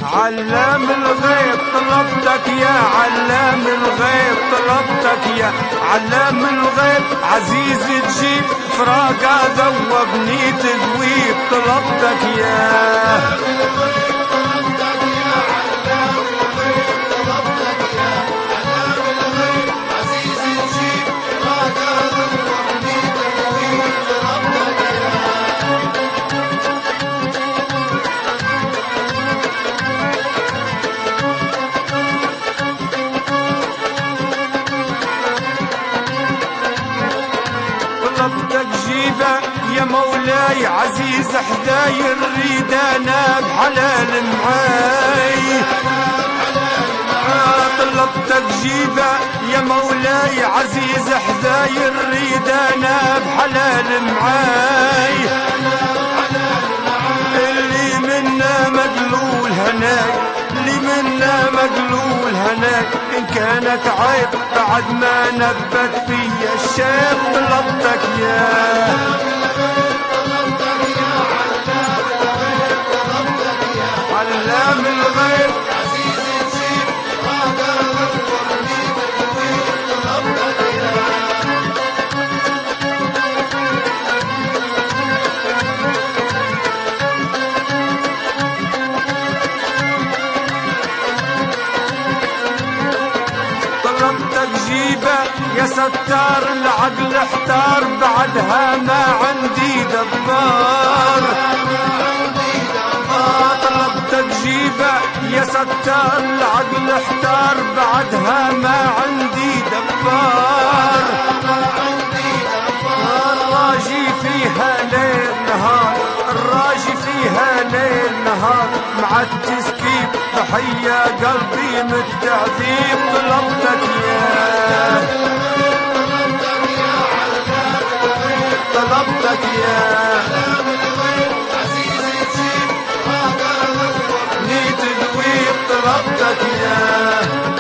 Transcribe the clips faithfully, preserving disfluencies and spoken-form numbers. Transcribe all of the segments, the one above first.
علام الغيب طلبتك يا علام الغيب طلبتك يا علام الغيب عزيز تجيب فراق ذوبني تذويب طلبتك يا طلبتك جيبه يا مولاي عزيز حداير ريد انا بحلال معاي طلبتك جيبه يا مولاي عزيز حداير ريد انا بحلال معاي اللي منا مدلول هناي اللي منا مدلول هناك إن كانت عيب بعد ما نبت فيا الشيب طلبتك يا علام الغيب عزيز تجيب راقة ذكرني بالويل طلبتك يا طلبتك جيبه يا ستار العقل احتار بعدها ما عندي دبار طلبتك جيبه يا ستار العقل احتار بعدها ما عندي دبار الراجي فيها ليل نهار الراجي فيها ليل نهار مع التسكيب تحية قلبي من التعذيب طلبتك يا طلبتك يا عزيز تجيب راقة ذكرني تذويب طلبتك يا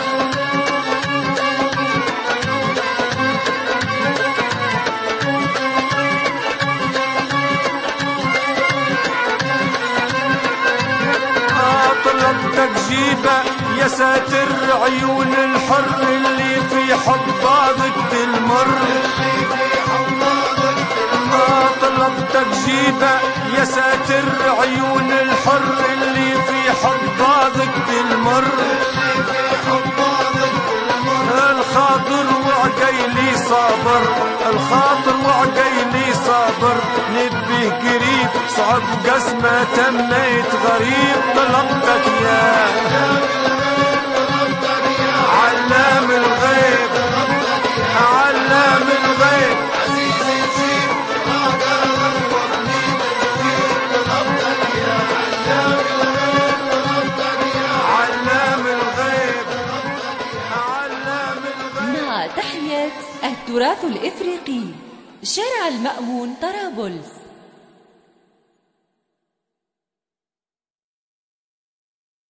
طلبتك جيبه يا ساتر عيون الحر اللي في حضاضك تلمر طلبتك جيبه يا ساتر عيون الحر اللي في حضاضك تلمر الخاطر وعقيلي صابر الخاطر وعقيلي صابر نبيه قريب صعب قسمه تميت غريب طلبتك يا علام الغيب علام الغيب عزيز تجيب راقة ذكرني بالويل طلبتك يا علام الغيب علام الغيب مع تحيات التراث الإفريقي شارع المأمون طرابلس.